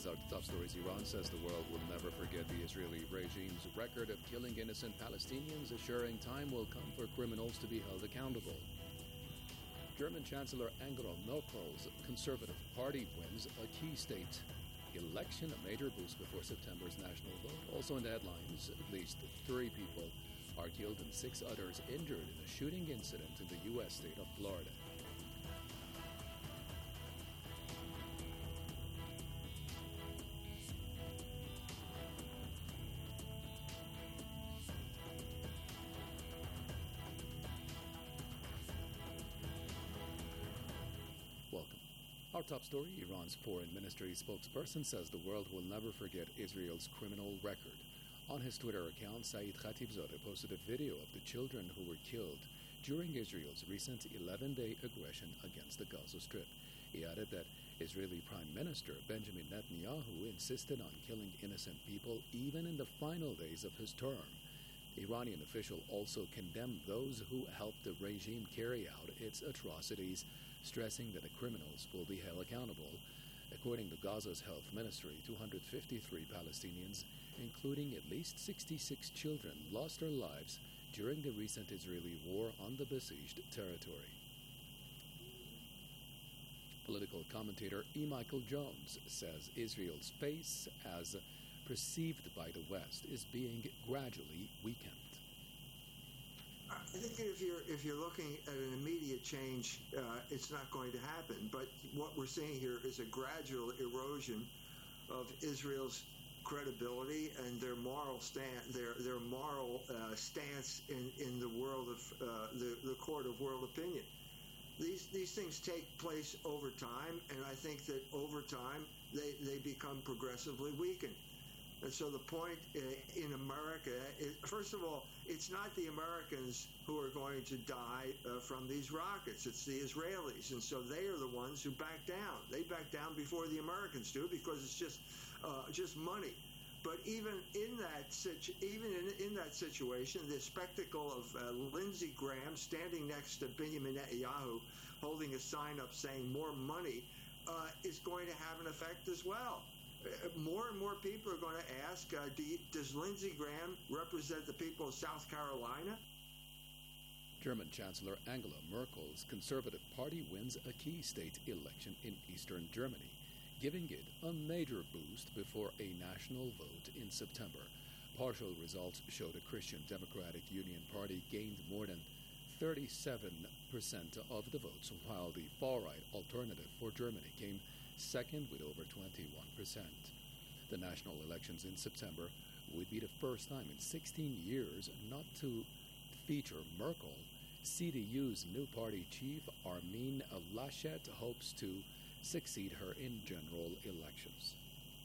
is our top stories. Iran says the world will never forget the Israeli regime's record of killing innocent Palestinians, assuring time will come for criminals to be held accountable. German Chancellor Angela Merkel's Conservative Party wins a key state election, a major boost before September's national vote. Also in the headlines, at least 3 people are killed and 6 others injured in a shooting incident in the U.S. state of Florida. Welcome. Our top story, Iran's foreign ministry spokesperson says the world will never forget Israel's criminal record. On his Twitter account, Saeed Khatibzadeh posted a video of the children who were killed during Israel's recent 11-day aggression against the Gaza Strip. He added that Israeli Prime Minister Benjamin Netanyahu insisted on killing innocent people even in the final days of his term. The Iranian official also condemned those who helped the regime carry out its atrocities, stressing that the criminals will be held accountable. According to Gaza's health ministry, 253 Palestinians, including at least 66 children, lost their lives during the recent Israeli war on the besieged territory. Political commentator E. Michael Jones says Israel's face, as perceived by the West, is being gradually weakened. I think if you're looking at an immediate change, it's not going to happen. But what we're seeing here is a gradual erosion of Israel's credibility and their moral stance in the world of the court of world opinion. These things take place over time, and I think that over time they become progressively weakened. And so the point in America is, first of all, it's not the Americans who are going to die from these rockets. It's the Israelis. And so they are the ones who back down. They back down before the Americans do because it's just money. But even in that situation, the spectacle of Lindsey Graham standing next to Benjamin Netanyahu holding a sign up saying more money is going to have an effect as well. More and more people are going to ask, does Lindsey Graham represent the people of South Carolina? German Chancellor Angela Merkel's Conservative Party wins a key state election in eastern Germany, giving it a major boost before a national vote in September. Partial results show the Christian Democratic Union Party gained more than 37% of the votes, while the far-right Alternative for Germany came second with over 21%. The national elections in September would be the first time in 16 years not to feature Merkel. CDU's new party chief, Armin Laschet, hopes to succeed her in general elections.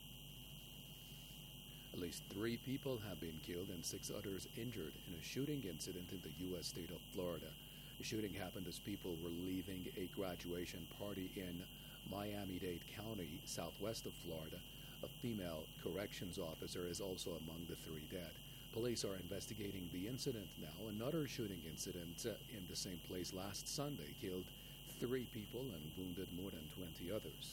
At least 3 people have been killed and 6 others injured in a shooting incident in the U.S. state of Florida. The shooting happened as people were leaving a graduation party in Miami-Dade County, southwest of Florida. A female corrections officer is also among the 3 dead. Police are investigating the incident now. Another shooting incident in the same place last Sunday killed 3 people and wounded more than 20 others.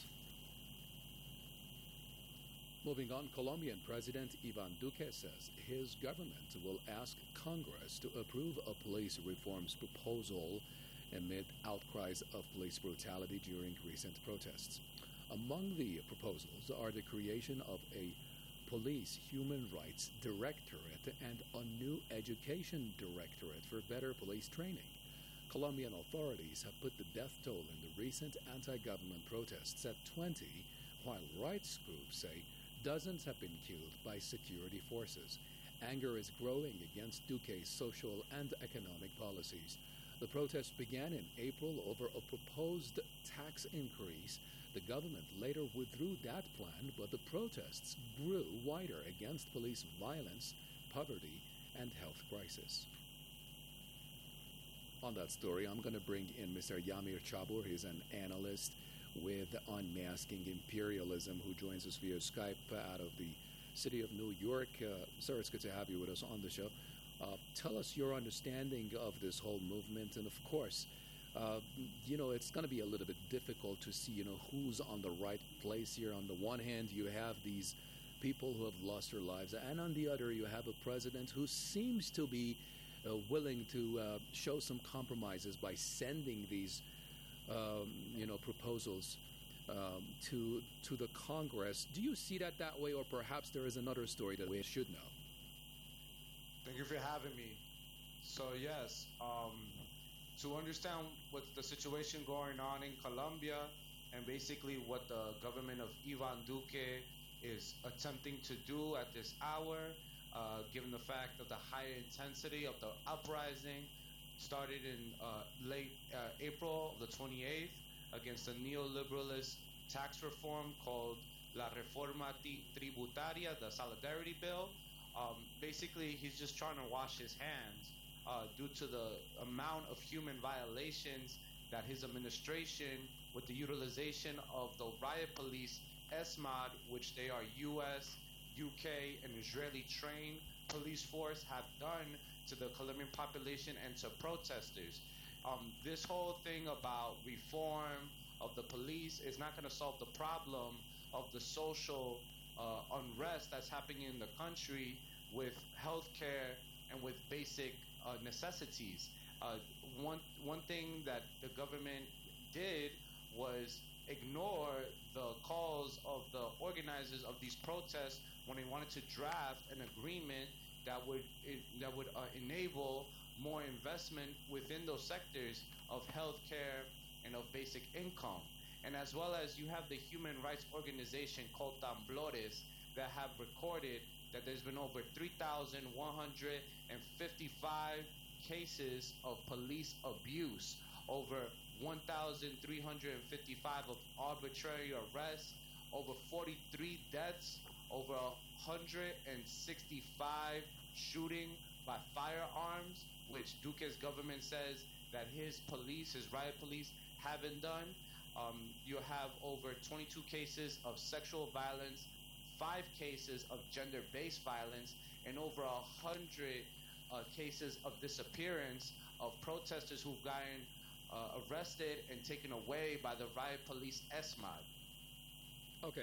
Moving on, Colombian President Ivan Duque says his government will ask Congress to approve a police reforms proposal amid outcries of police brutality during recent protests. Among the proposals are the creation of a police human rights directorate and a new education directorate for better police training. Colombian authorities have put the death toll in the recent anti-government protests at 20, while rights groups say dozens have been killed by security forces. Anger is growing against Duque's social and economic policies. The protests began in April over a proposed tax increase. The government later withdrew that plan, but the protests grew wider against police violence, poverty, and health crisis. On that story, I'm going to bring in Mr. Yamir Chabur. He's an analyst with Unmasking Imperialism, who joins us via Skype out of the city of New York. Sir, it's good to have you with us on the show. Tell us your understanding of this whole movement, and of course, uh, it's going to be a little bit difficult to see, who's on the right place here. On the one hand, you have these people who have lost their lives, and on the other, you have a president who seems to be willing to show some compromises by sending these, proposals to the Congress. Do you see that way, or perhaps there is another story that we should know? Thank you for having me. So yes, to understand what's the situation going on in Colombia and basically what the government of Ivan Duque is attempting to do at this hour, given the fact of the high intensity of the uprising started in late April the 28th against a neoliberalist tax reform called La Reforma Tributaria, the Solidarity Bill. Basically, he's just trying to wash his hands due to the amount of human violations that his administration, with the utilization of the riot police, ESMAD, which they are U.S., UK, and Israeli trained police force, have done to the Colombian population and to protesters. This whole thing about reform of the police is not going to solve the problem of the social unrest that's happening in the country with healthcare and with basic necessities. One thing that the government did was ignore the calls of the organizers of these protests when they wanted to draft an agreement that would enable more investment within those sectors of healthcare and of basic income. And as well as you have the human rights organization called Temblores that have recorded that there's been over 3,155 cases of police abuse, over 1,355 of arbitrary arrests, over 43 deaths, over 165 shooting by firearms, which Duque's government says that his police, his riot police, haven't done. You have over 22 cases of sexual violence, 5 cases of gender-based violence, and over 100 cases of disappearance of protesters who've gotten arrested and taken away by the riot police ESMAD. Okay.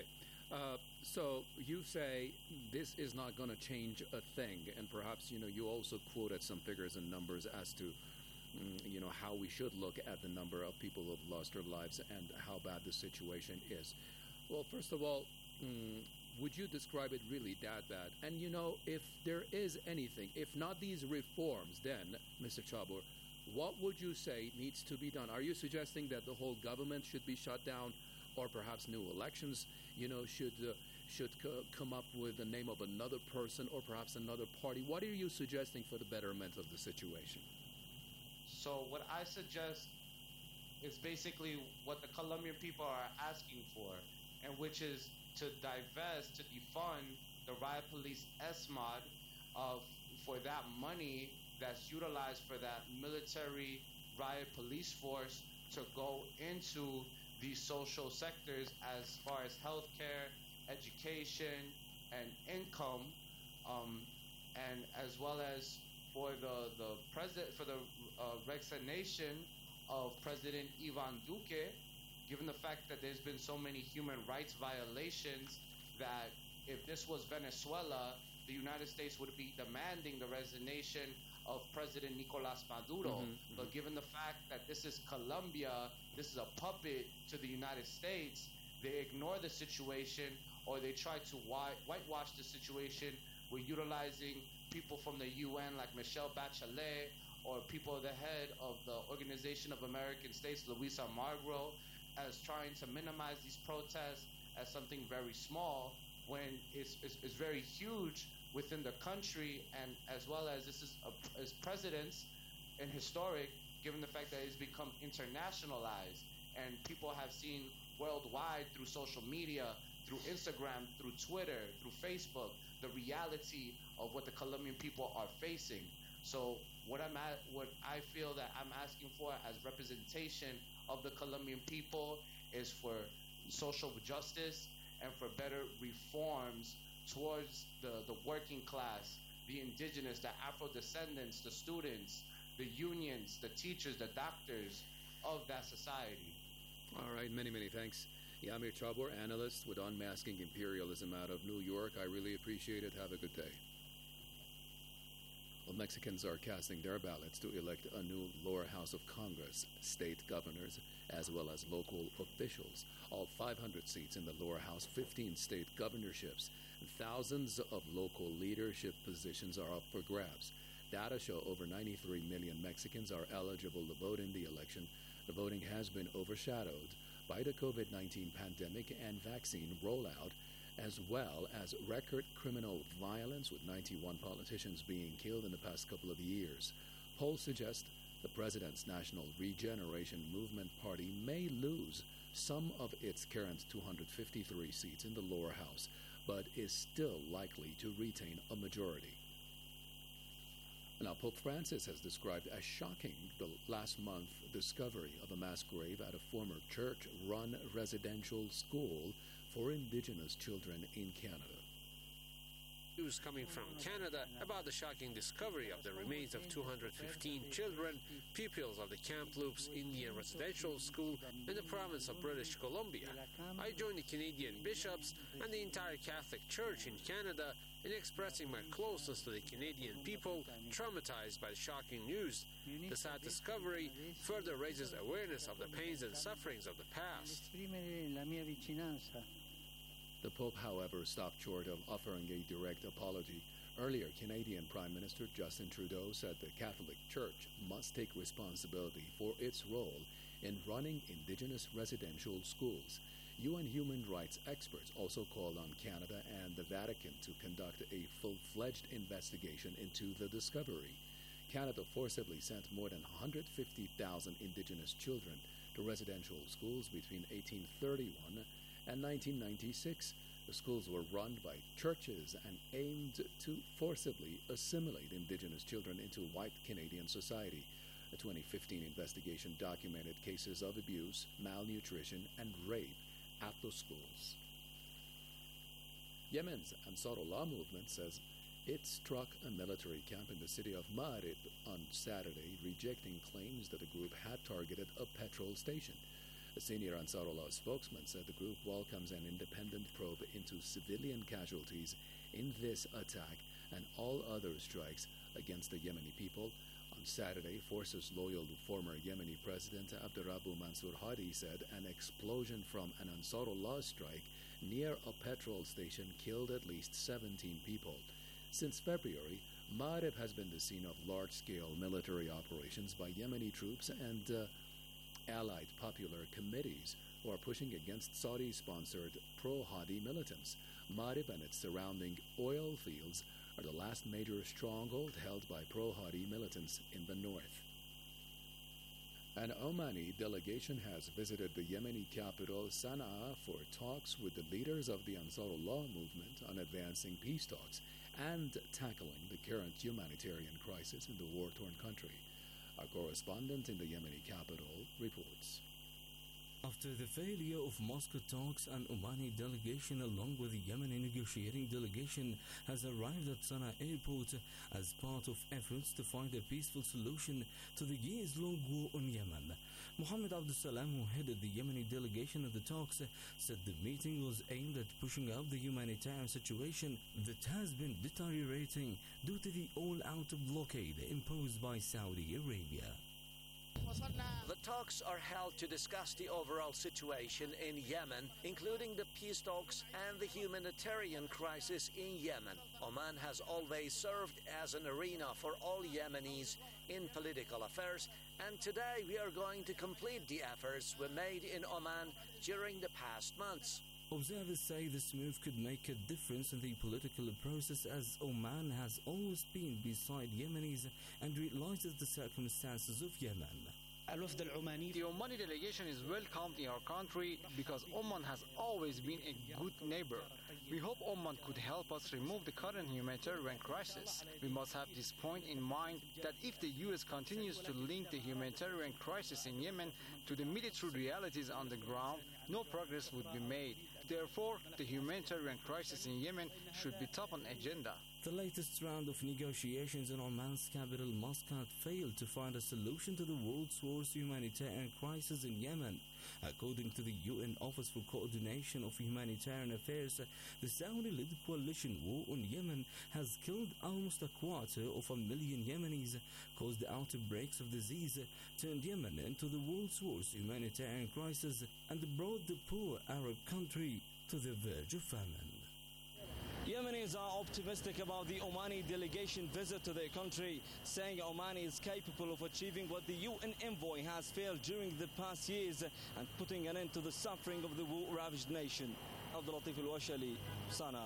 So you say this is not going to change a thing, and perhaps, you also quoted some figures and numbers as to, how we should look at the number of people who have lost their lives and how bad the situation is. Well, first of all, would you describe it really that bad? And, if there is anything, if not these reforms, then, Mr. Chabur, what would you say needs to be done? Are you suggesting that the whole government should be shut down, or perhaps new elections, should come up with the name of another person or perhaps another party? What are you suggesting for the betterment of the situation? So what I suggest is basically what the Colombian people are asking for, and which is to divest, to defund the riot police ESMAD for that money that's utilized for that military riot police force to go into these social sectors as far as healthcare, education, and income, and as well as for the president, for the resignation of President Ivan Duque, given the fact that there's been so many human rights violations that if this was Venezuela, the United States would be demanding the resignation of President Nicolas Maduro. But given the fact that this is Colombia, this is a puppet to the United States, they ignore the situation, or they try to whitewash the situation with utilizing people from the UN like Michelle Bachelet, or people at the head of the Organization of American States, Luisa Margro, as trying to minimize these protests as something very small, when it's very huge within the country, and as well as this is as presidents and historic, given the fact that it's become internationalized, and people have seen worldwide through social media, through Instagram, through Twitter, through Facebook, the reality of what the Colombian people are facing. So what I feel that I'm asking for as representation of the Colombian people is for social justice and for better reforms towards the working class, the indigenous, the Afro descendants, the students, the unions, the teachers, the doctors, of that society. All right, many thanks. Yamir Chabur, analyst with Unmasking Imperialism out of New York. I really appreciate it. Have a good day. Well, Mexicans are casting their ballots to elect a new lower house of Congress, state governors, as well as local officials. All 500 seats in the lower house, 15 state governorships, and thousands of local leadership positions are up for grabs. Data show over 93 million Mexicans are eligible to vote in the election. The voting has been overshadowed by the COVID-19 pandemic and vaccine rollout, as well as record criminal violence, with 91 politicians being killed in the past couple of years. Polls suggest the president's National Regeneration Movement Party may lose some of its current 253 seats in the lower house, but is still likely to retain a majority. Now, Pope Francis has described as shocking the last month discovery of a mass grave at a former church-run residential school for indigenous children in Canada. News coming from Canada about the shocking discovery of the remains of 215 children, pupils of the Kamloops Indian Residential School in the province of British Columbia. I joined the Canadian bishops and the entire Catholic Church in Canada in expressing my closeness to the Canadian people traumatized by the shocking news. The sad discovery further raises awareness of the pains and sufferings of the past. The Pope, however, stopped short of offering a direct apology. Earlier, Canadian Prime Minister Justin Trudeau said the Catholic Church must take responsibility for its role in running Indigenous residential schools. UN human rights experts also called on Canada and the Vatican to conduct a full-fledged investigation into the discovery. Canada forcibly sent more than 150,000 Indigenous children to residential schools between 1831 and 1996. The schools were run by churches and aimed to forcibly assimilate Indigenous children into white Canadian society. A 2015 investigation documented cases of abuse, malnutrition, and rape at the schools. Yemen's Ansarullah movement says it struck a military camp in the city of Ma'rib on Saturday, rejecting claims that the group had targeted a petrol station. A senior Ansarullah spokesman said the group welcomes an independent probe into civilian casualties in this attack and all other strikes against the Yemeni people. On Saturday, forces loyal to former Yemeni President Abdurrabbu Mansur Hadi said an explosion from an Ansarullah strike near a petrol station killed at least 17 people. Since February, Ma'rib has been the scene of large-scale military operations by Yemeni troops and allied popular committees who are pushing against Saudi-sponsored pro-Hadi militants. Ma'rib and its surrounding oil fields are the last major stronghold held by pro-Hadi militants in the north. An Omani delegation has visited the Yemeni capital Sana'a for talks with the leaders of the Ansarullah movement on advancing peace talks and tackling the current humanitarian crisis in the war-torn country. Our correspondent in the Yemeni capital reports. After the failure of Moscow talks, an Omani delegation along with the Yemeni negotiating delegation has arrived at Sana'a airport as part of efforts to find a peaceful solution to the years-long war on Yemen. Mohammed Abdul Salam, who headed the Yemeni delegation at the talks, said the meeting was aimed at pushing out the humanitarian situation that has been deteriorating due to the all-out blockade imposed by Saudi Arabia. The talks are held to discuss the overall situation in Yemen, including the peace talks and the humanitarian crisis in Yemen. Oman has always served as an arena for all Yemenis in political affairs, and today we are going to complete the efforts we made in Oman during the past months. Observers say this move could make a difference in the political process, as Oman has always been beside Yemenis and realizes the circumstances of Yemen. The Omani delegation is welcomed in our country because Oman has always been a good neighbor. We hope Oman could help us remove the current humanitarian crisis. We must have this point in mind that if the U.S. continues to link the humanitarian crisis in Yemen to the military realities on the ground, no progress would be made. Therefore, the humanitarian crisis in Yemen should be top on agenda. The latest round of negotiations in Oman's capital Muscat failed to find a solution to the world's worst humanitarian crisis in Yemen. According to the UN Office for Coordination of Humanitarian Affairs, the Saudi-led coalition war on Yemen has killed almost 250,000 Yemenis, caused outbreaks of disease, turned Yemen into the world's worst humanitarian crisis, and brought the poor Arab country to the verge of famine. Yemenis are optimistic about the Omani delegation visit to their country, saying Oman is capable of achieving what the UN envoy has failed during the past years and putting an end to the suffering of the war-ravaged nation. Abdul Latif Al-Washali, Sana'a.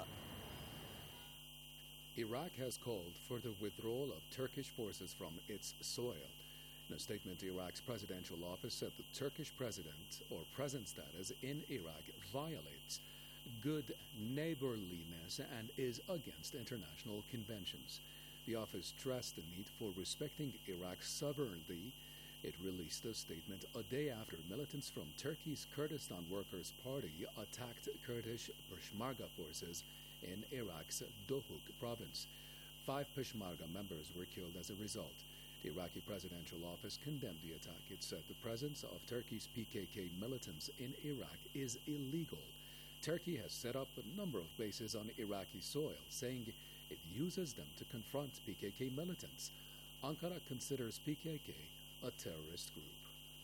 Iraq has called for the withdrawal of Turkish forces from its soil. In a statement, Iraq's presidential office said the Turkish president or present status in Iraq violates good neighborliness and is against international conventions. The office stressed the need for respecting Iraq's sovereignty. It released a statement a day after militants from Turkey's Kurdistan Workers' Party attacked Kurdish Peshmerga forces in Iraq's Dohuk province. 5 Peshmerga members were killed as a result. The Iraqi presidential office condemned the attack. It said the presence of Turkey's PKK militants in Iraq is illegal. Turkey has set up a number of bases on Iraqi soil, saying it uses them to confront PKK militants. Ankara considers PKK a terrorist group.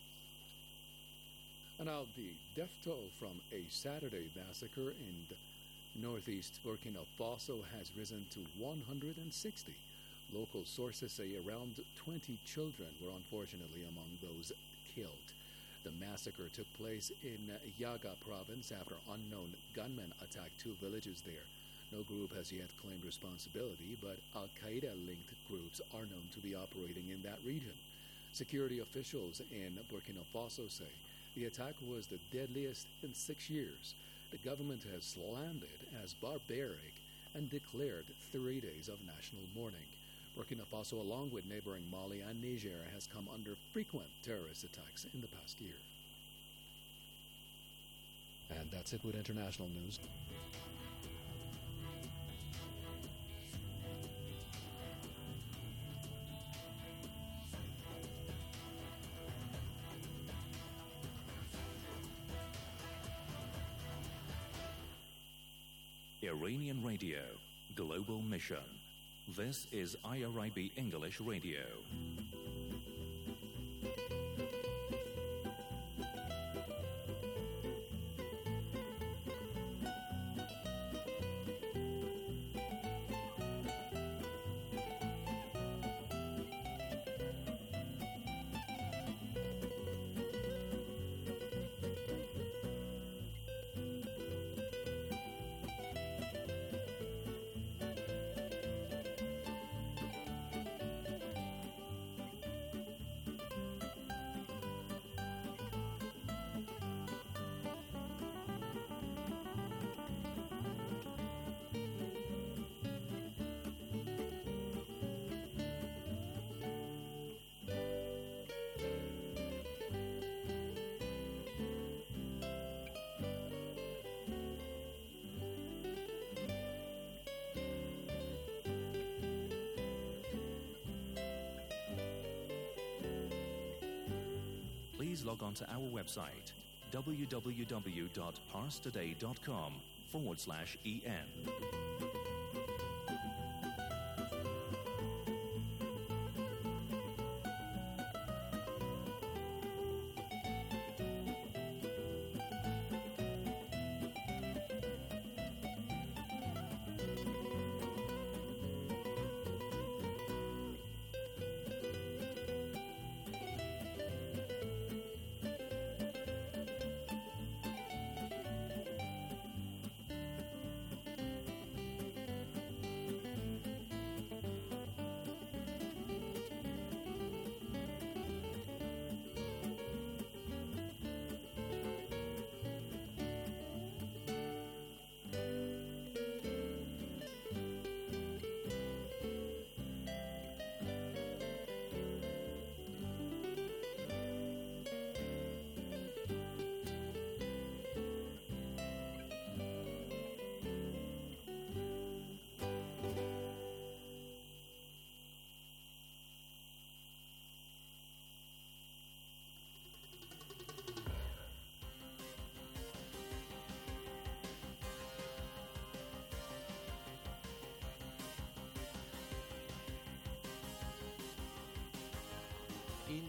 And now the death toll from a Saturday massacre in northeast Burkina Faso has risen to 160. Local sources say around 20 children were unfortunately among those killed. The massacre took place in Yaga province after unknown gunmen attacked 2 villages there. No group has yet claimed responsibility, but Al-Qaeda-linked groups are known to be operating in that region. Security officials in Burkina Faso say the attack was the deadliest in 6 years. The government has slammed it as barbaric and declared 3 days of national mourning. Burkina Faso, along with neighboring Mali and Niger, has come under frequent terrorist attacks in the past year. And that's it with international news. Iranian Radio, Global Mission. This is IRIB English Radio. Please log on to our website, www.parstoday.com/en.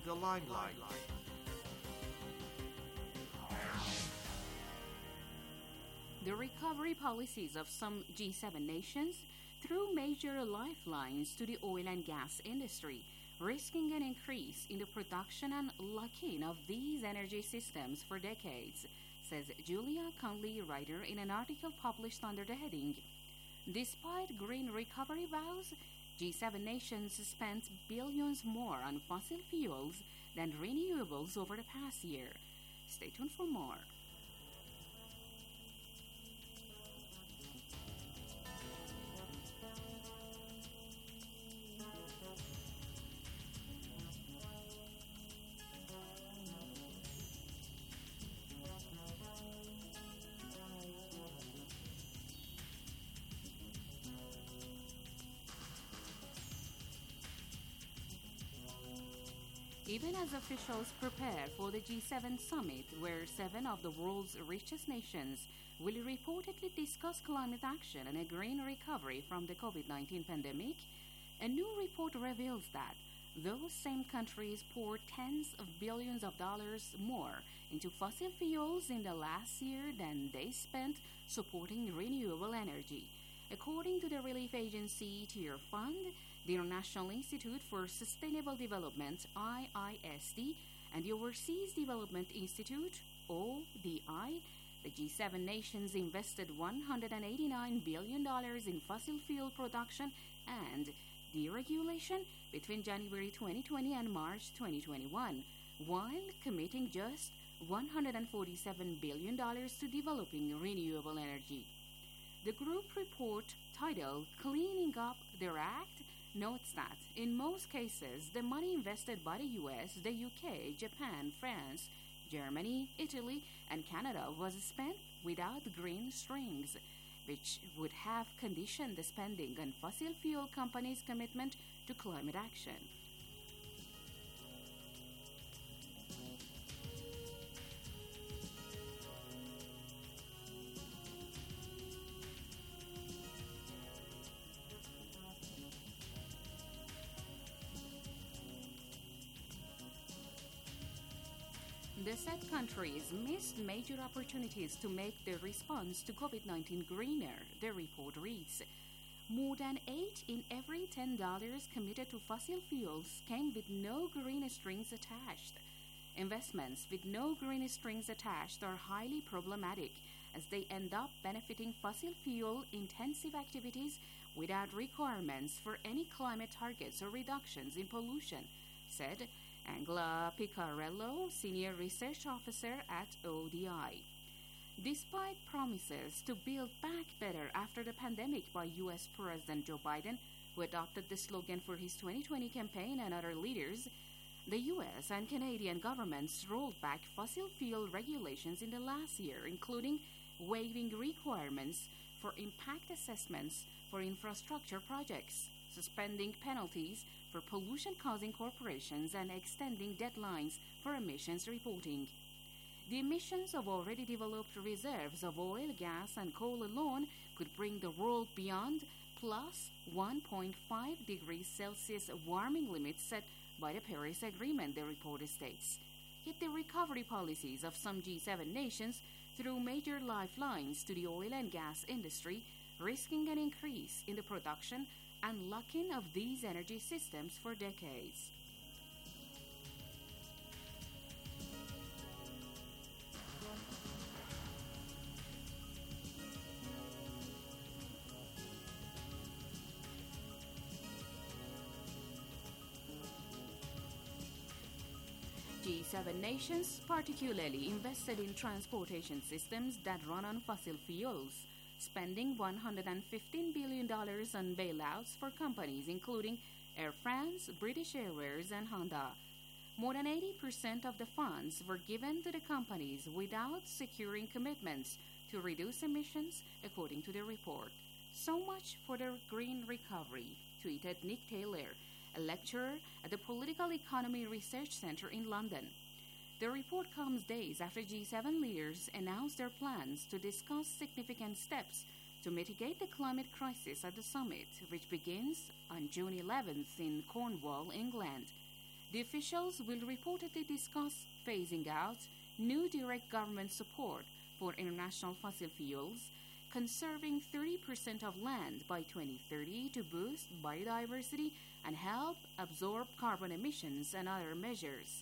the limelight. The recovery policies of some G7 nations threw major lifelines to the oil and gas industry, risking an increase in the production and locking of these energy systems for decades, says Julia Conley Ryder in an article published under the heading, "Despite green recovery vows, G7 nations spent billions more on fossil fuels than renewables over the past year." Stay tuned for more. Even as officials prepare for the G7 summit, where 7 of the world's richest nations will reportedly discuss climate action and a green recovery from the COVID-19 pandemic, a new report reveals that those same countries poured tens of billions of dollars more into fossil fuels in the last year than they spent supporting renewable energy. According to the relief agency Tier Fund, the International Institute for Sustainable Development, IISD, and the Overseas Development Institute, ODI, the G7 nations invested $189 billion in fossil fuel production and deregulation between January 2020 and March 2021, while committing just $147 billion to developing renewable energy. The group report, titled Cleaning Up Their Act, notes that in most cases, the money invested by the US, the UK, Japan, France, Germany, Italy, and Canada was spent without green strings, which would have conditioned the spending on fossil fuel companies' commitment to climate action. The said countries missed major opportunities to make their response to COVID-19 greener, the report reads. More than 8 in every $10 committed to fossil fuels came with no green strings attached. Investments with no green strings attached are highly problematic, as they end up benefiting fossil fuel-intensive activities without requirements for any climate targets or reductions in pollution, said Angela Piccarello, Senior Research Officer at ODI. Despite promises to build back better after the pandemic by U.S. President Joe Biden, who adopted the slogan for his 2020 campaign, and other leaders, the U.S. and Canadian governments rolled back fossil fuel regulations in the last year, including waiving requirements for impact assessments for infrastructure projects, suspending penalties for pollution-causing corporations, and extending deadlines for emissions reporting. The emissions of already developed reserves of oil, gas, and coal alone could bring the world beyond plus 1.5 degrees Celsius warming limits set by the Paris Agreement, the report states. Yet the recovery policies of some G7 nations threw major lifelines to the oil and gas industry, risking an increase in the production and locking of these energy systems for decades. G7 nations particularly invested in transportation systems that run on fossil fuels, spending $115 billion on bailouts for companies including Air France, British Airways, and Honda. More than 80% of the funds were given to the companies without securing commitments to reduce emissions, according to the report. So much for the green recovery, tweeted Nick Taylor, a lecturer at the Political Economy Research Centre in London. The report comes days after G7 leaders announced their plans to discuss significant steps to mitigate the climate crisis at the summit, which begins on June 11th in Cornwall, England. The officials will reportedly discuss phasing out new direct government support for international fossil fuels, conserving 30% of land by 2030 to boost biodiversity and help absorb carbon emissions and other measures.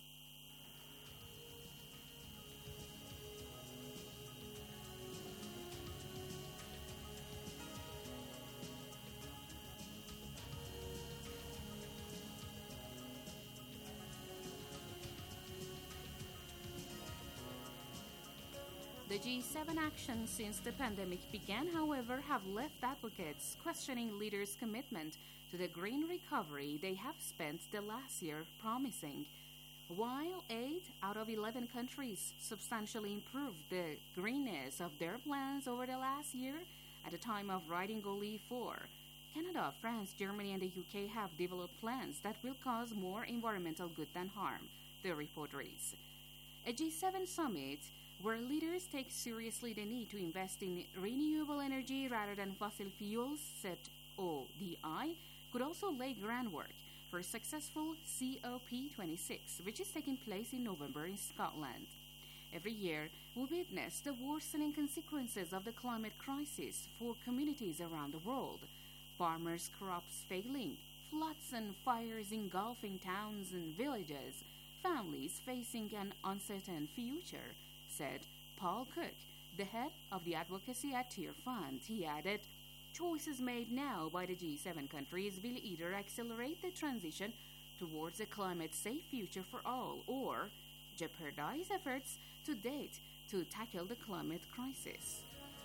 The G7 actions since the pandemic began, however, have left advocates questioning leaders' commitment to the green recovery they have spent the last year promising. While 8 out of 11 countries substantially improved the greenness of their plans over the last year, at the time of writing Goal E4, Canada, France, Germany, and the UK have developed plans that will cause more environmental good than harm, the report reads. A G7 summit where leaders take seriously the need to invest in renewable energy rather than fossil fuels, said ODI, could also lay groundwork for successful COP26, which is taking place in November in Scotland. Every year, we witness the worsening consequences of the climate crisis for communities around the world. Farmers' crops failing, floods and fires engulfing towns and villages, families facing an uncertain future, said Paul Cook, the head of the advocacy at Tier Fund. He added, choices made now by the G7 countries will either accelerate the transition towards a climate-safe future for all or jeopardize efforts to date to tackle the climate crisis.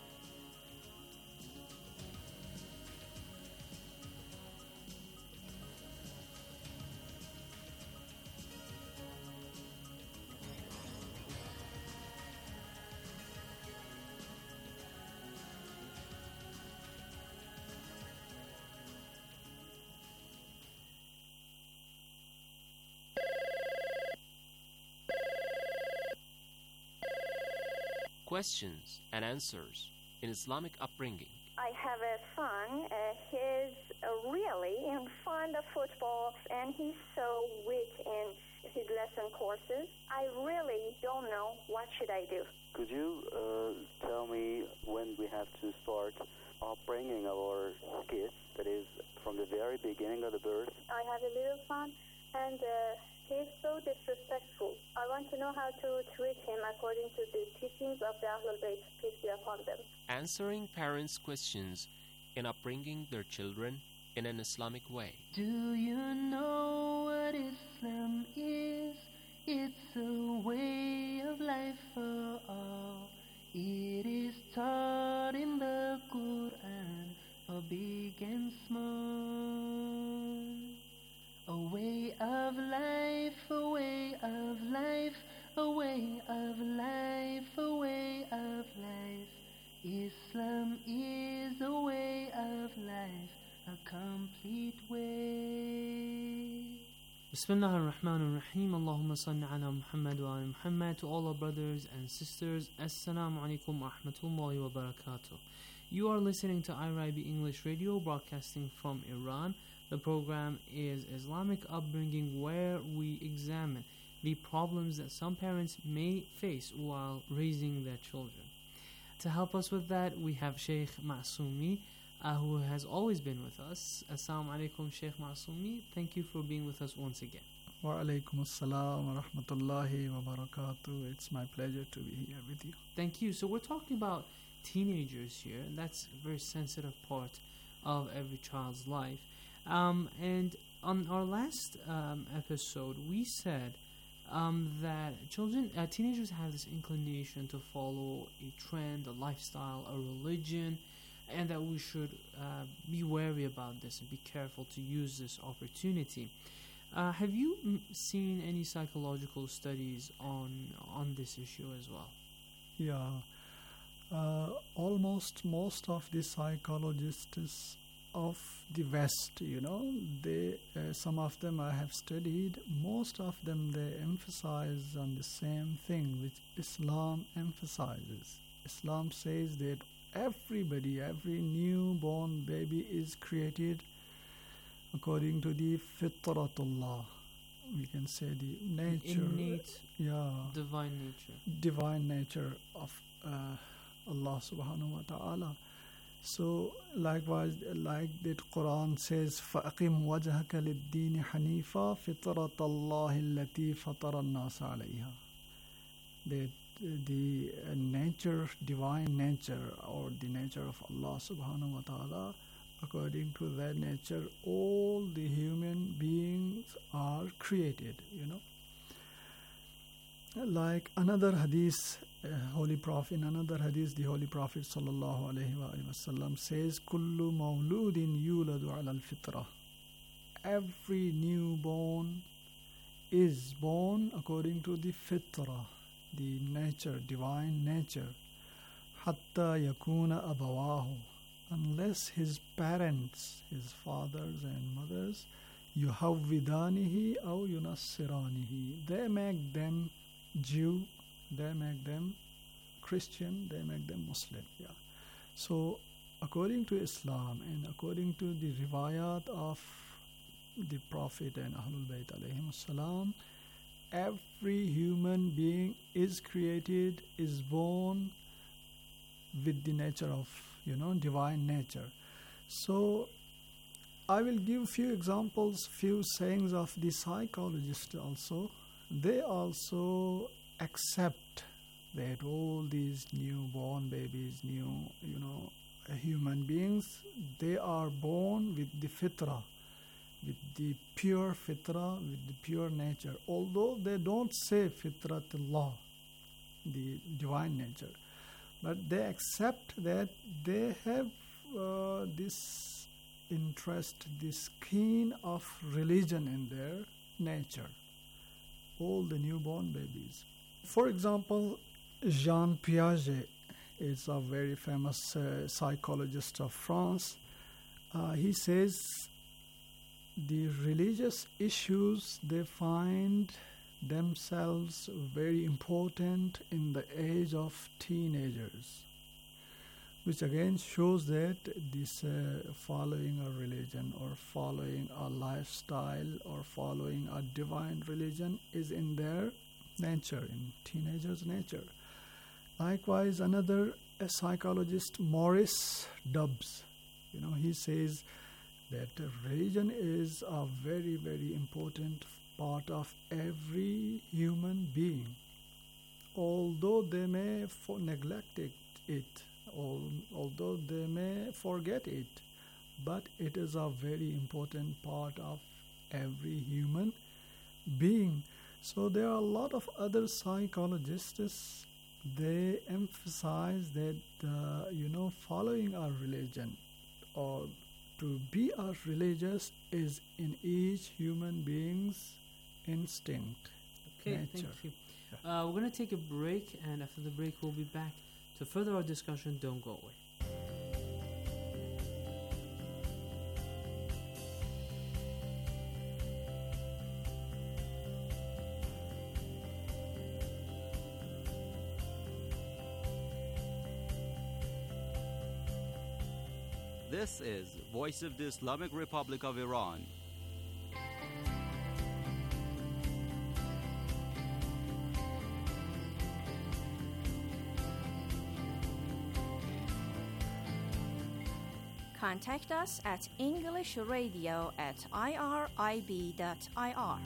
Questions and answers in Islamic upbringing. I have a son. He's really fond of football, and he's so weak in his lesson courses. I really don't know what should I do. Could you tell me when we have to start upbringing our kids, that is, from the very beginning of the birth? I have a little son, and he's so disrespectful. I want to know how to treat him according to the teachings of the Ahlul Bayt, peace be upon them. Answering parents' questions in upbringing their children in an Islamic way. Do you know what Islam is? It's a way of life for all. It is taught in the Quran for big and small. A way of life, a way of life, a way of life, a way of life. Islam is a way of life, a complete way. Bismillah ar-Rahman ar-Rahim. Allahumma salli ala Muhammad wa ala Muhammad. To all our brothers and sisters, Assalamu alaikum wa rahmatullahi wa barakatuh. You are listening to IRIB English Radio, broadcasting from Iran. The program is Islamic Upbringing, where we examine the problems that some parents may face while raising their children. To help us with that, we have Sheikh Masoumi, who has always been with us. Assalamu alaikum, Sheikh Masoumi. Thank you for being with us once again. Wa alaikum assalam wa rahmatullahi wa barakatuh. It's my pleasure to be here with you. Thank you. So we're talking about teenagers here, and that's a very sensitive part of every child's life. And on our last episode, we said that teenagers have this inclination to follow a trend, a lifestyle, a religion, and that we should be wary about this and be careful to use this opportunity. Have you seen any psychological studies on this issue as well? Yeah, almost most of the psychologists of the West, they some of them I have studied. Most of them, they emphasize on the same thing which Islam emphasizes. Islam says that everybody, every newborn baby is created according to the fitratullah, we can say the nature, innate, divine nature of Allah subhanahu wa ta'ala. So likewise, like that Quran says, فَأَقِمْ وَجْهَكَ لِلدِّينِ حَنِيفًا فِطْرَةَ اللَّهِ الَّتِي فَطَرَ النَّاسَ عَلَيْهَا. That the nature, divine nature, or the nature of Allah subhanahu wa ta'ala, according to that nature, all the human beings are created, Like another hadith, Holy Prophet, in another hadith, the Holy Prophet sallallahu alaihi wasallam says, "Kullu mawludin yuladu ala al-fitra." Every newborn is born according to the fitra, the nature, divine nature. Hatta yakuna abawahu, unless his parents, his fathers and mothers, yuhawwidanihi aw yunassiranihi, they make them Jew, they make them Christian, they make them Muslim. So according to Islam and according to the riwayat of the Prophet and Ahlul Bayt alayhim salam, every human being is created, is born with the nature of divine nature. So I will give few examples, few sayings of the psychologists also. They also accept that all these newborn babies, human beings, they are born with the fitra, with the pure fitra, with the pure nature. Although they don't say fitratullah, the divine nature, but they accept that they have this interest, this keen of religion in their nature. All the newborn babies. For example, Jean Piaget is a very famous psychologist of France. He says the religious issues, they find themselves very important in the age of teenagers, which again shows that this following a religion or following a lifestyle or following a divine religion is in their nature, in teenagers' nature. Likewise, another psychologist, Maurice Dubs, he says that religion is a very, very important part of every human being, although they may neglect it, although they may forget it, but it is a very important part of every human being. So there are a lot of other psychologists, they emphasize that following our religion or to be a religious is in each human being's instinct, nature. Thank you. We're going to take a break, and after the break we'll be back to further our discussion. Don't go away. This is Voice of the Islamic Republic of Iran. Contact us at englishradio@irib.ir.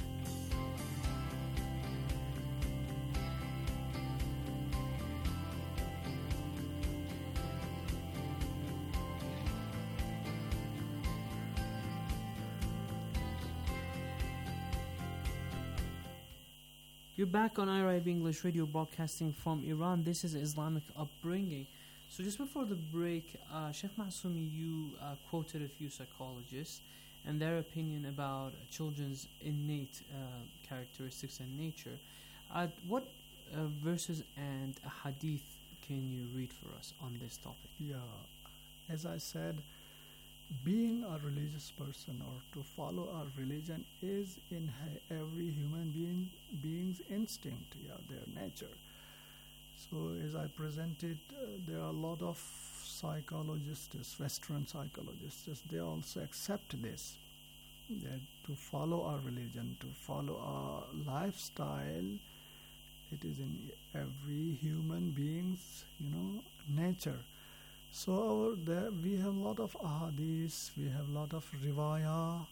You're back on IRIB English Radio, broadcasting from Iran. This is Islamic Upbringing. So just before the break, Sheikh Masoumi, you quoted a few psychologists and their opinion about children's innate characteristics and nature. What verses and hadith can you read for us on this topic? As I said, being a religious person or to follow a religion is in every human being's instinct, their nature. So as I presented, there are a lot of psychologists, Western psychologists, they also accept this. that to follow our religion, to follow our lifestyle, it is in every human being's, nature. So there we have a lot of ahadith, we have a lot of riwayat,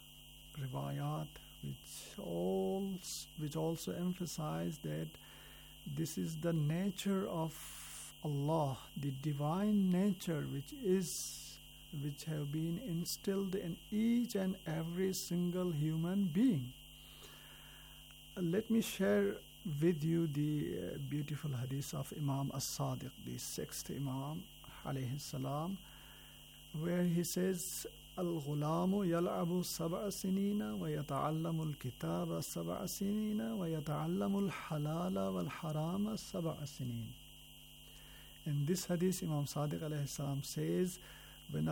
which also emphasize that this is the nature of Allah, the divine nature which have been instilled in each and every single human being. Let me share with you the beautiful hadith of Imam As-Sadiq, the sixth Imam alayhi salam, where he says, Al-Ghulamu yal'abu sab'a sinina wa yata'allamu al-kitaba sab'a sinina wa yata'allamu al-halala wal-harama sab'a sinin. In this hadith, Imam Sadiq alayhi salam says, when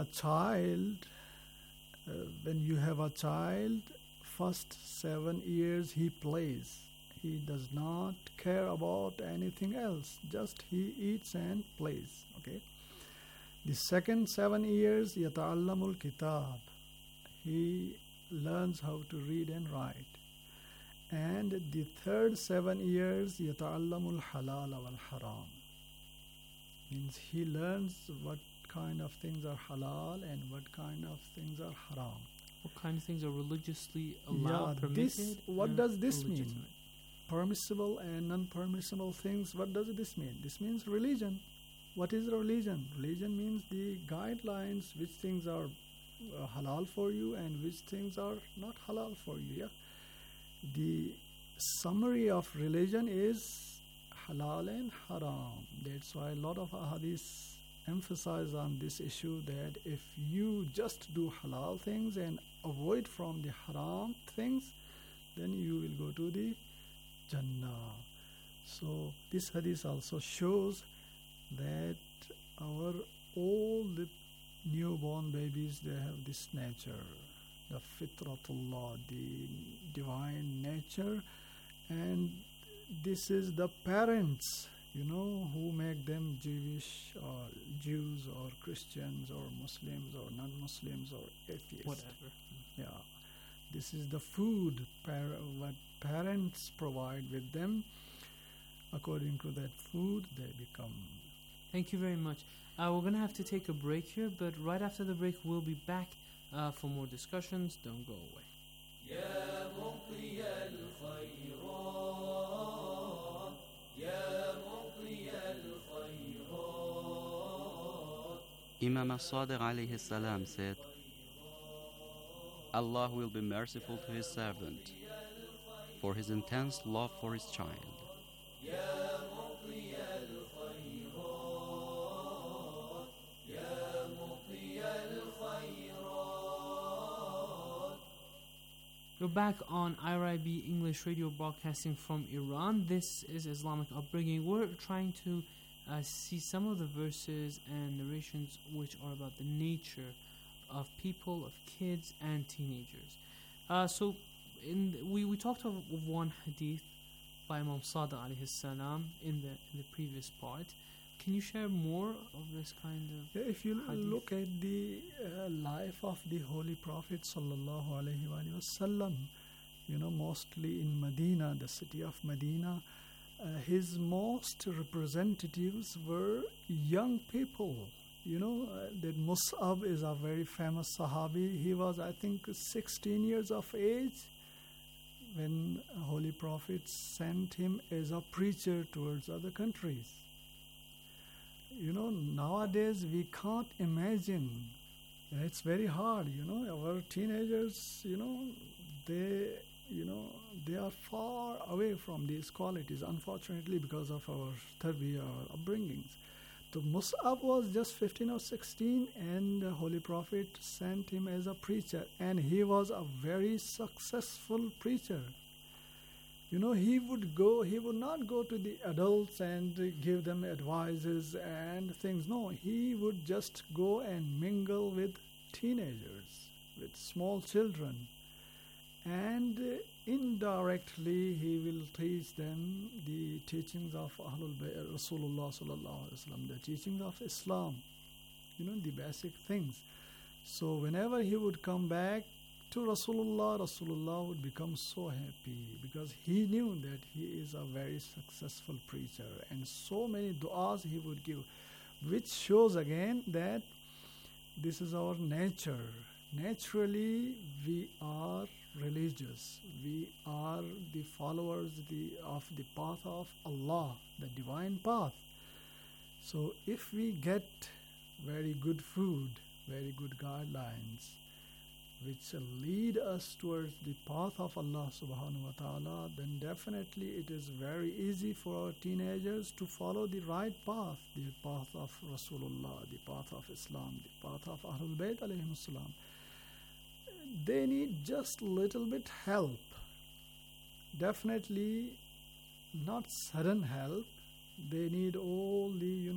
you have a child, first 7 years he plays. He does not care about anything else. Just he eats and plays. Okay. The second 7 years, yata'allamul kitab. He learns how to read and write. And the third 7 years, yata'allamul halal wal haram. Means he learns what kind of things are halal and what kind of things are haram. What kind of things are religiously allowed, permitted? What does this mean? Permissible and non-permissible things. What does this mean? This means religion. What is religion? Religion means the guidelines, which things are halal for you and which things are not halal for you. Yeah. The summary of religion is halal and haram. That's why a lot of ahadith emphasize on this issue, that if you just do halal things and avoid from the haram things, then you will go to the Jannah. So this hadith also shows that all the newborn babies, they have this nature, the fitratullah, the divine nature, and this is the parents, who make them Jewish or Jews or Christians or Muslims or non-Muslims or atheists. Whatever. Yeah. This is the food what parents provide with them. According to that food, they become. Thank you very much. We're going to have to take a break here, but right after the break, we'll be back for more discussions. Don't go away. Imam As-Sadiq alayhi salam said, Allah will be merciful to his servant for his intense love for his child. We're back on IRIB English Radio, broadcasting from Iran. This is Islamic Upbringing. We're trying to see some of the verses and narrations which are about the nature of people, of kids and teenagers. So we talked of one hadith by Imam Sadiq alayhi salam in the previous part. Can you share more of this kind of If you hadith? look at the life of the Holy Prophet sallallahu alaihi wasallam, mostly in Medina, the city of Medina, his most representatives were young people. That Mus'ab is a very famous Sahabi. He was, I think, 16 years of age when Holy Prophet sent him as a preacher towards other countries. Nowadays we can't imagine. It's very hard. Our teenagers, they are far away from these qualities, unfortunately, because of our tarbiyah, our upbringings. So Mus'ab was just 15 or 16, and the Holy Prophet sent him as a preacher, and he was a very successful preacher. He would not go to the adults and give them advices and things. No, he would just go and mingle with teenagers, with small children, and indirectly he will teach them the teachings of Ahlul Bayt, Rasulullah sallallahu alaihi wasallam, the teachings of Islam, the basic things. So whenever he would come back to Rasulullah, Rasulullah would become so happy because he knew that he is a very successful preacher, and so many du'as he would give, which shows again that this is our nature. Naturally, we are religious. We are the followers of the path of Allah, the divine path. So if we get very good food, very good guidelines, which lead us towards the path of Allah subhanahu wa ta'ala, then definitely it is very easy for our teenagers to follow the right path, the path of Rasulullah, the path of Islam, the path of Ahlul Bayt alayhim salam. They need just little bit help. Definitely not sudden help. They need all the,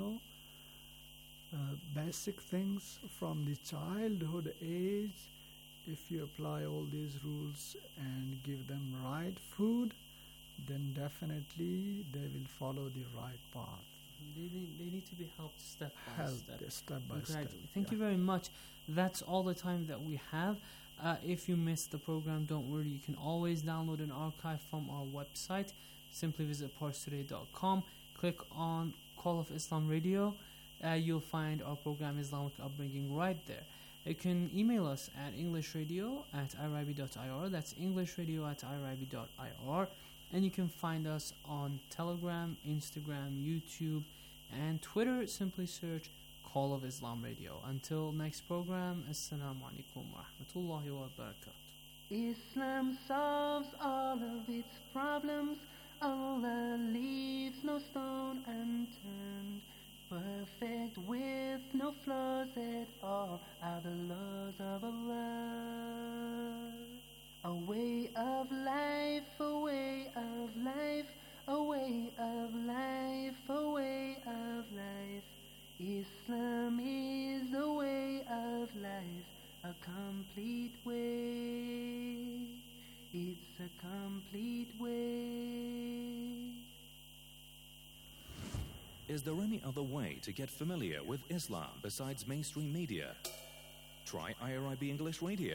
basic things from the childhood age. If you apply all these rules and give them right food, then definitely they will follow the right path. They need to be helped step by step by step. Thank you very much. That's all the time that we have. If you missed the program, don't worry. You can always download an archive from our website. Simply visit parstoday.com. Click on Call of Islam Radio. You'll find our program Islamic Upbringing right there. You can email us at englishradio@irib.ir. That's englishradio@irib.ir. And you can find us on Telegram, Instagram, YouTube, and Twitter. Simply search Call of Islam Radio. Until next program, Assalamu alaikum wa rahmatullahi wa barakatuh. Islam solves all of its problems. Allah leaves no stone unturned. Perfect with no flaws at all are the laws of Allah. A way of life, a way of life, a way of life, a way of life. Islam is a way of life, a complete way. It's a complete way. Is there any other way to get familiar with Islam besides mainstream media? Try IRIB English Radio.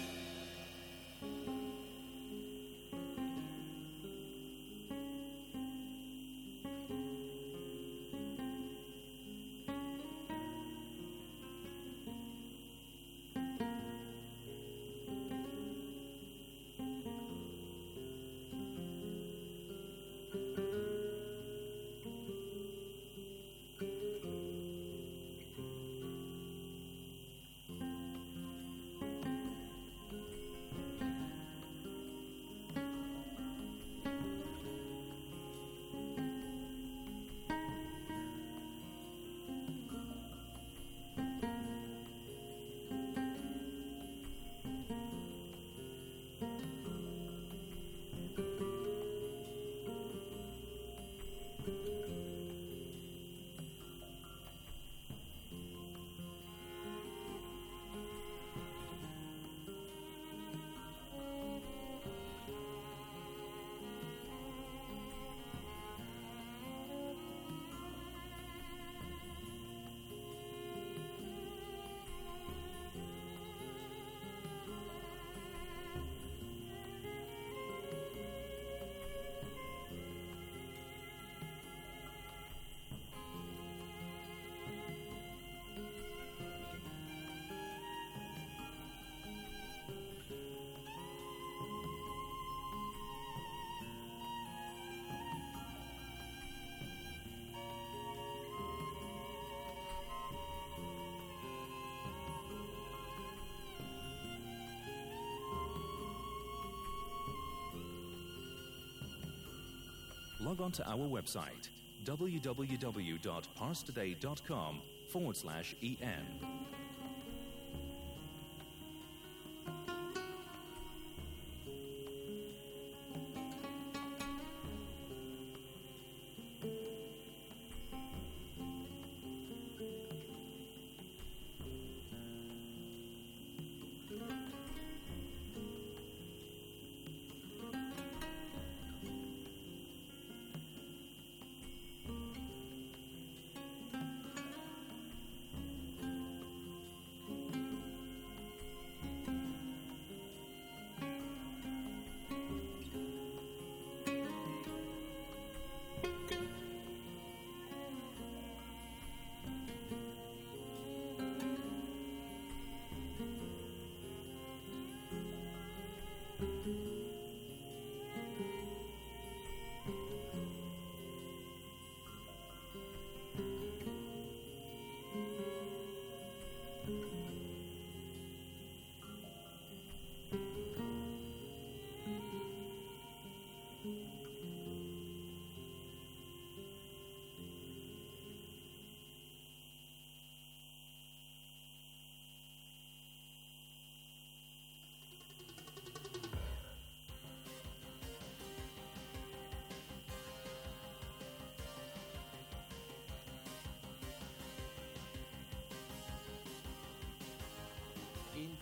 Log on to our website, www.parstoday.com/en.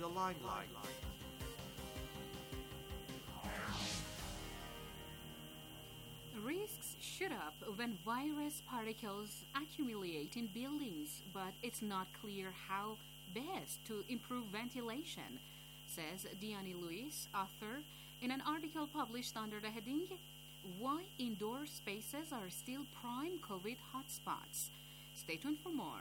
the limelight. Risks shoot up when virus particles accumulate in buildings, but it's not clear how best to improve ventilation, says Diane Lewis, author, in an article published under the heading, Why Indoor Spaces Are Still Prime COVID Hotspots. Stay tuned for more.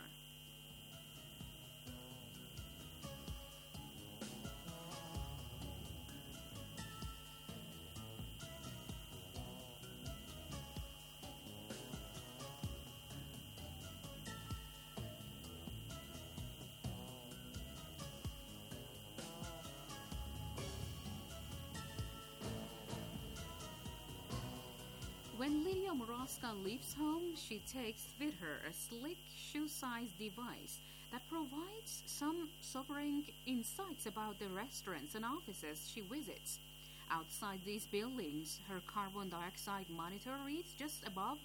When Lydia Moroska leaves home, she takes with her a sleek shoe-sized device that provides some sobering insights about the restaurants and offices she visits. Outside these buildings, her carbon dioxide monitor reads just above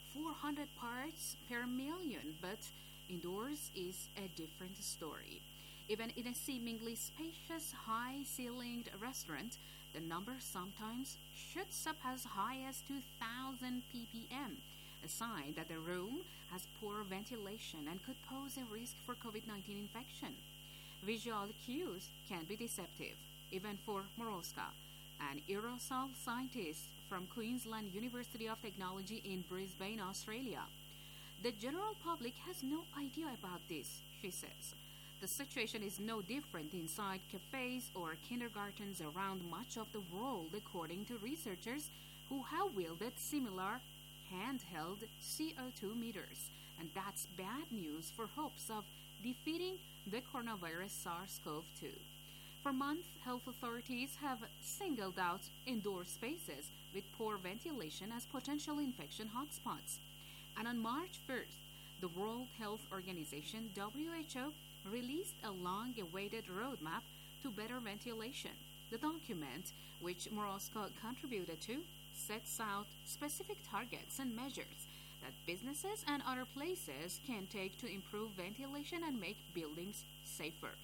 400 parts per million, but indoors is a different story. Even in a seemingly spacious, high-ceilinged restaurant, the number sometimes shoots up as high as 2,000 ppm, a sign that the room has poor ventilation and could pose a risk for COVID-19 infection. Visual cues can be deceptive, even for Moroska, an aerosol scientist from Queensland University of Technology in Brisbane, Australia. The general public has no idea about this, she says. The situation is no different inside cafes or kindergartens around much of the world, according to researchers who have wielded similar handheld CO2 meters. And that's bad news for hopes of defeating the coronavirus SARS-CoV-2. For months, health authorities have singled out indoor spaces with poor ventilation as potential infection hotspots. And on March 1st, the World Health Organization, WHO, released a long-awaited roadmap to better ventilation. The document, which Moroska contributed to, sets out specific targets and measures that businesses and other places can take to improve ventilation and make buildings safer.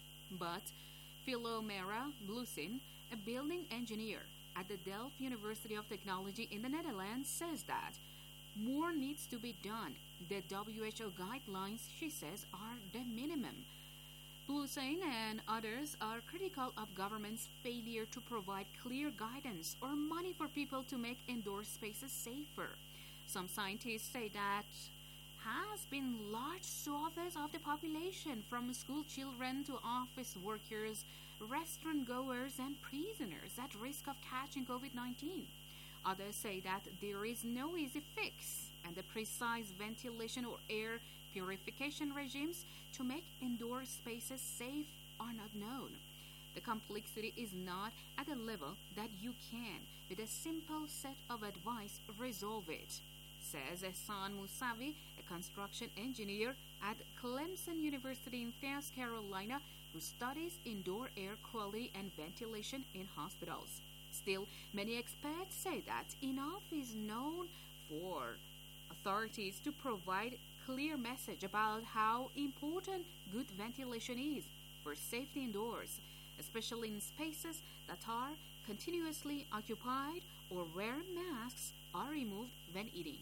But Philomera Blusin, a building engineer at the Delft University of Technology in the Netherlands, says that more needs to be done. The WHO guidelines, she says, are the minimum. Blusin and others are critical of government's failure to provide clear guidance or money for people to make indoor spaces safer. Some scientists say that has been large swaths of the population, from school children to office workers, restaurant goers, and prisoners, at risk of catching COVID-19. Others say that there is no easy fix, and the precise ventilation or air purification regimes to make indoor spaces safe are not known. The complexity is not at a level that you can, with a simple set of advice, resolve it, says Ehsan Musavi, a construction engineer at Clemson University in South Carolina, who studies indoor air quality and ventilation in hospitals. Still, many experts say that enough is known for authorities to provide clear message about how important good ventilation is for safety indoors, especially in spaces that are continuously occupied or where masks are removed when eating.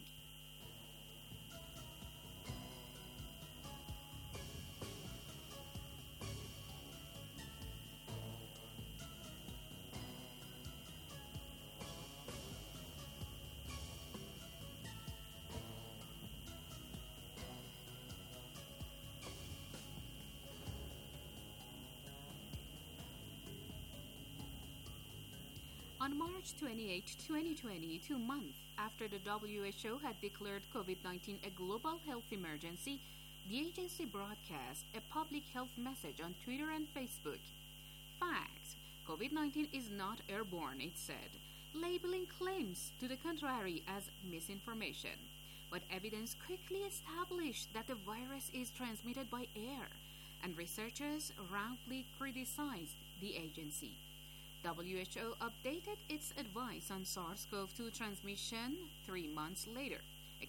On March 28, 2020, 2 months after the WHO had declared COVID-19 a global health emergency, the agency broadcast a public health message on Twitter and Facebook. Fact: COVID-19 is not airborne, it said, labeling claims to the contrary as misinformation. But evidence quickly established that the virus is transmitted by air, and researchers roundly criticized the agency. WHO updated its advice on SARS-CoV-2 transmission 3 months later,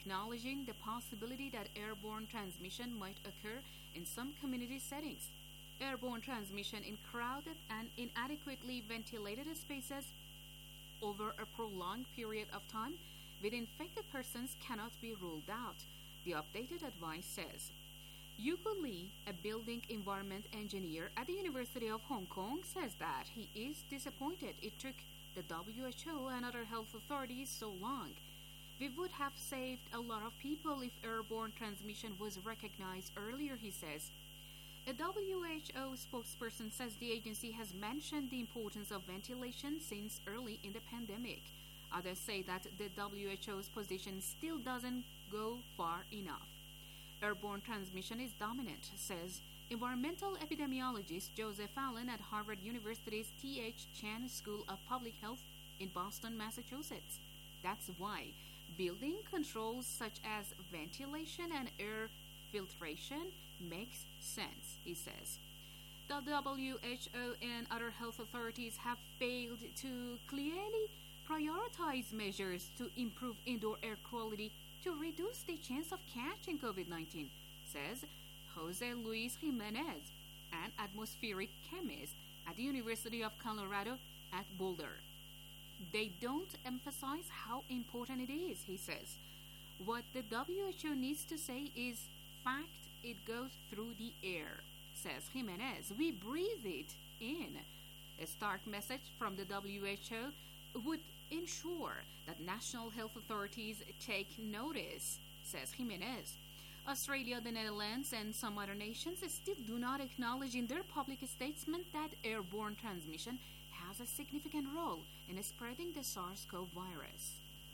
acknowledging the possibility that airborne transmission might occur in some community settings. airborne transmission in crowded and inadequately ventilated spaces over a prolonged period of time with infected persons cannot be ruled out, the updated advice says. Yuko Lee, a building environment engineer at the University of Hong Kong, says that he is disappointed it took the WHO and other health authorities so long. We would have saved a lot of people if airborne transmission was recognized earlier, he says. A WHO spokesperson says the agency has mentioned the importance of ventilation since early in the pandemic. Others say that the WHO's position still doesn't go far enough. Airborne transmission is dominant, says environmental epidemiologist Joseph Allen at Harvard University's T.H. Chan School of Public Health in Boston, Massachusetts. That's why building controls such as ventilation and air filtration makes sense, he says. The WHO and other health authorities have failed to clearly prioritize measures to improve indoor air quality to reduce the chance of catching COVID-19, says Jose Luis Jimenez, an atmospheric chemist at the University of Colorado at Boulder. They don't emphasize how important it is, he says. What the WHO needs to say is fact it goes through the air, says Jimenez. We breathe it in. A stark message from the WHO would ensure that national health authorities take notice, says Jimenez. Australia, the Netherlands, and some other nations still do not acknowledge in their public statement that airborne transmission has a significant role in spreading the SARS-CoV virus.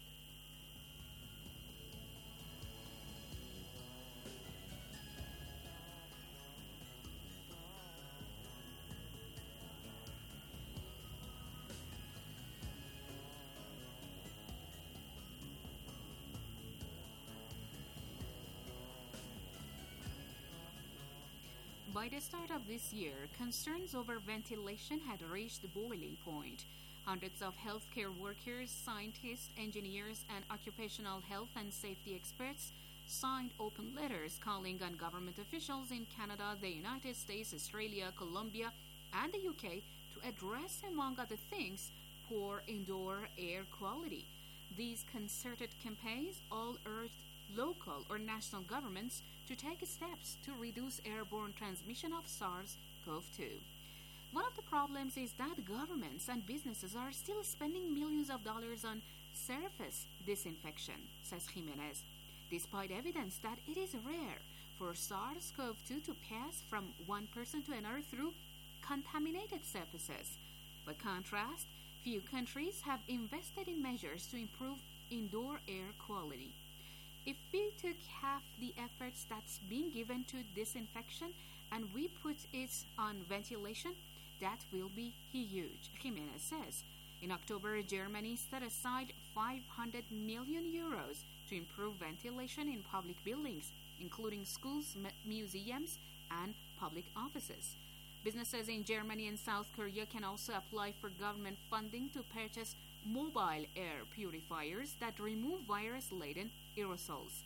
By the start of this year, concerns over ventilation had reached the boiling point. Hundreds of healthcare workers, scientists, engineers, and occupational health and safety experts signed open letters calling on government officials in Canada, the United States, Australia, Colombia, and the UK to address, among other things, poor indoor air quality. These concerted campaigns all urged local or national governments to take steps to reduce airborne transmission of SARS-CoV-2. One of the problems is that governments and businesses are still spending millions of dollars on surface disinfection, says Jimenez, despite evidence that it is rare for SARS-CoV-2 to pass from one person to another through contaminated surfaces. By contrast, few countries have invested in measures to improve indoor air quality. If we took half the efforts that's being given to disinfection and we put it on ventilation, that will be huge, Jimenez says. In October, Germany set aside 500 million euros to improve ventilation in public buildings, including schools, museums, and public offices. Businesses in Germany and South Korea can also apply for government funding to purchase mobile air purifiers that remove virus-laden aerosols.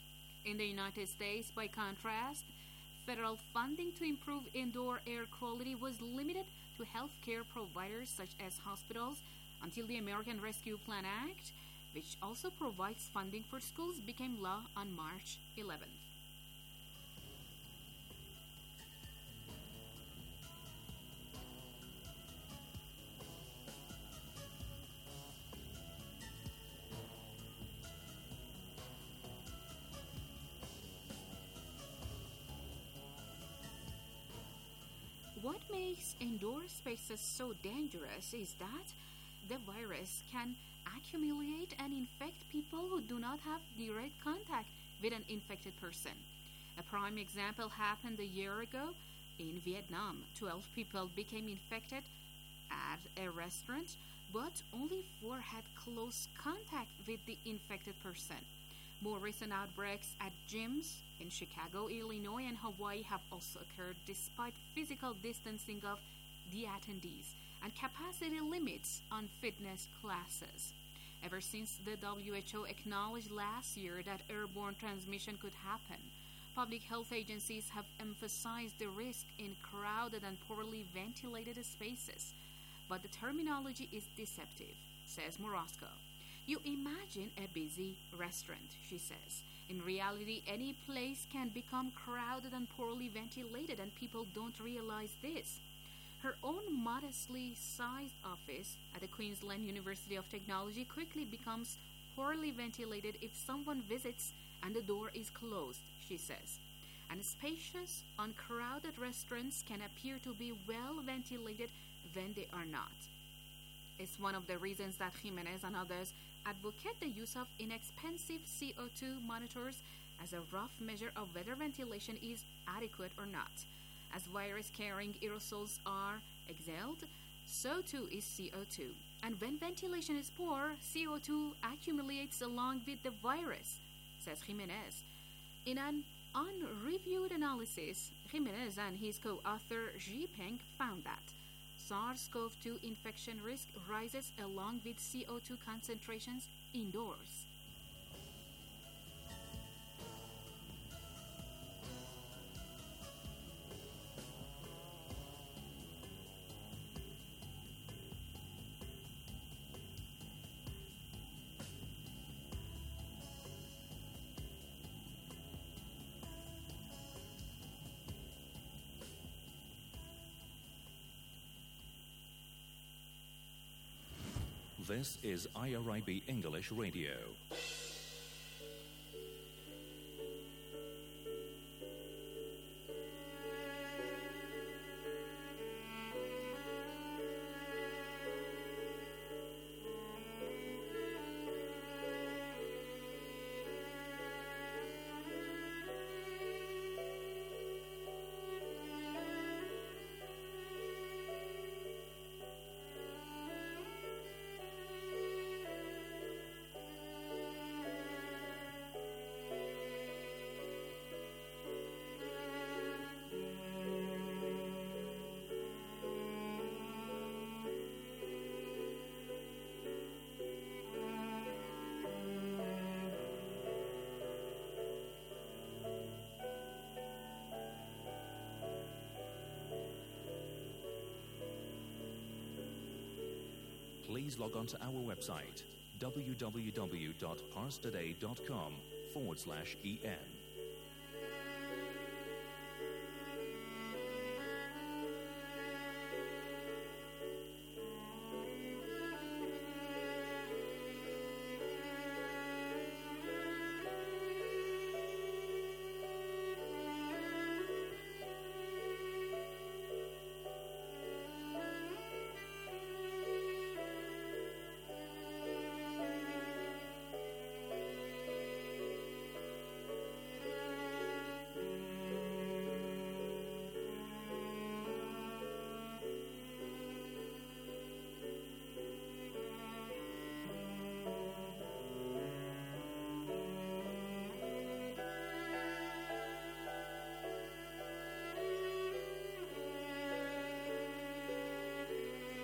In the United States, by contrast, federal funding to improve indoor air quality was limited to healthcare providers such as hospitals until the American Rescue Plan Act, which also provides funding for schools, became law on March 11th. What makes indoor spaces so dangerous is that the virus can accumulate and infect people who do not have direct contact with an infected person. A prime example happened a year ago in Vietnam. 12 people became infected at a restaurant, but only 4 had close contact with the infected person. More recent outbreaks at gyms in Chicago, Illinois, and Hawaii have also occurred despite physical distancing of the attendees and capacity limits on fitness classes. Ever since the WHO acknowledged last year that airborne transmission could happen, Public health agencies have emphasized the risk in crowded and poorly ventilated spaces, but the terminology is deceptive, says Morosco. You imagine a busy restaurant, she says. In reality, any place can become crowded and poorly ventilated, and people don't realize this. Her own modestly sized office at the Queensland University of Technology quickly becomes poorly ventilated if someone visits and the door is closed, she says. And spacious, uncrowded restaurants can appear to be well ventilated when they are not. It's one of the reasons that Jimenez and others advocate the use of inexpensive CO2 monitors as a rough measure of whether ventilation is adequate or not. As virus-carrying aerosols are exhaled, so too is CO2. And when ventilation is poor, CO2 accumulates along with the virus, says Jimenez. In an unreviewed analysis, Jimenez and his co-author Xi Peng found that SARS-CoV-2 infection risk rises along with CO2 concentrations indoors. This is IRIB English Radio. Please log on to our website, www.parstoday.com/en.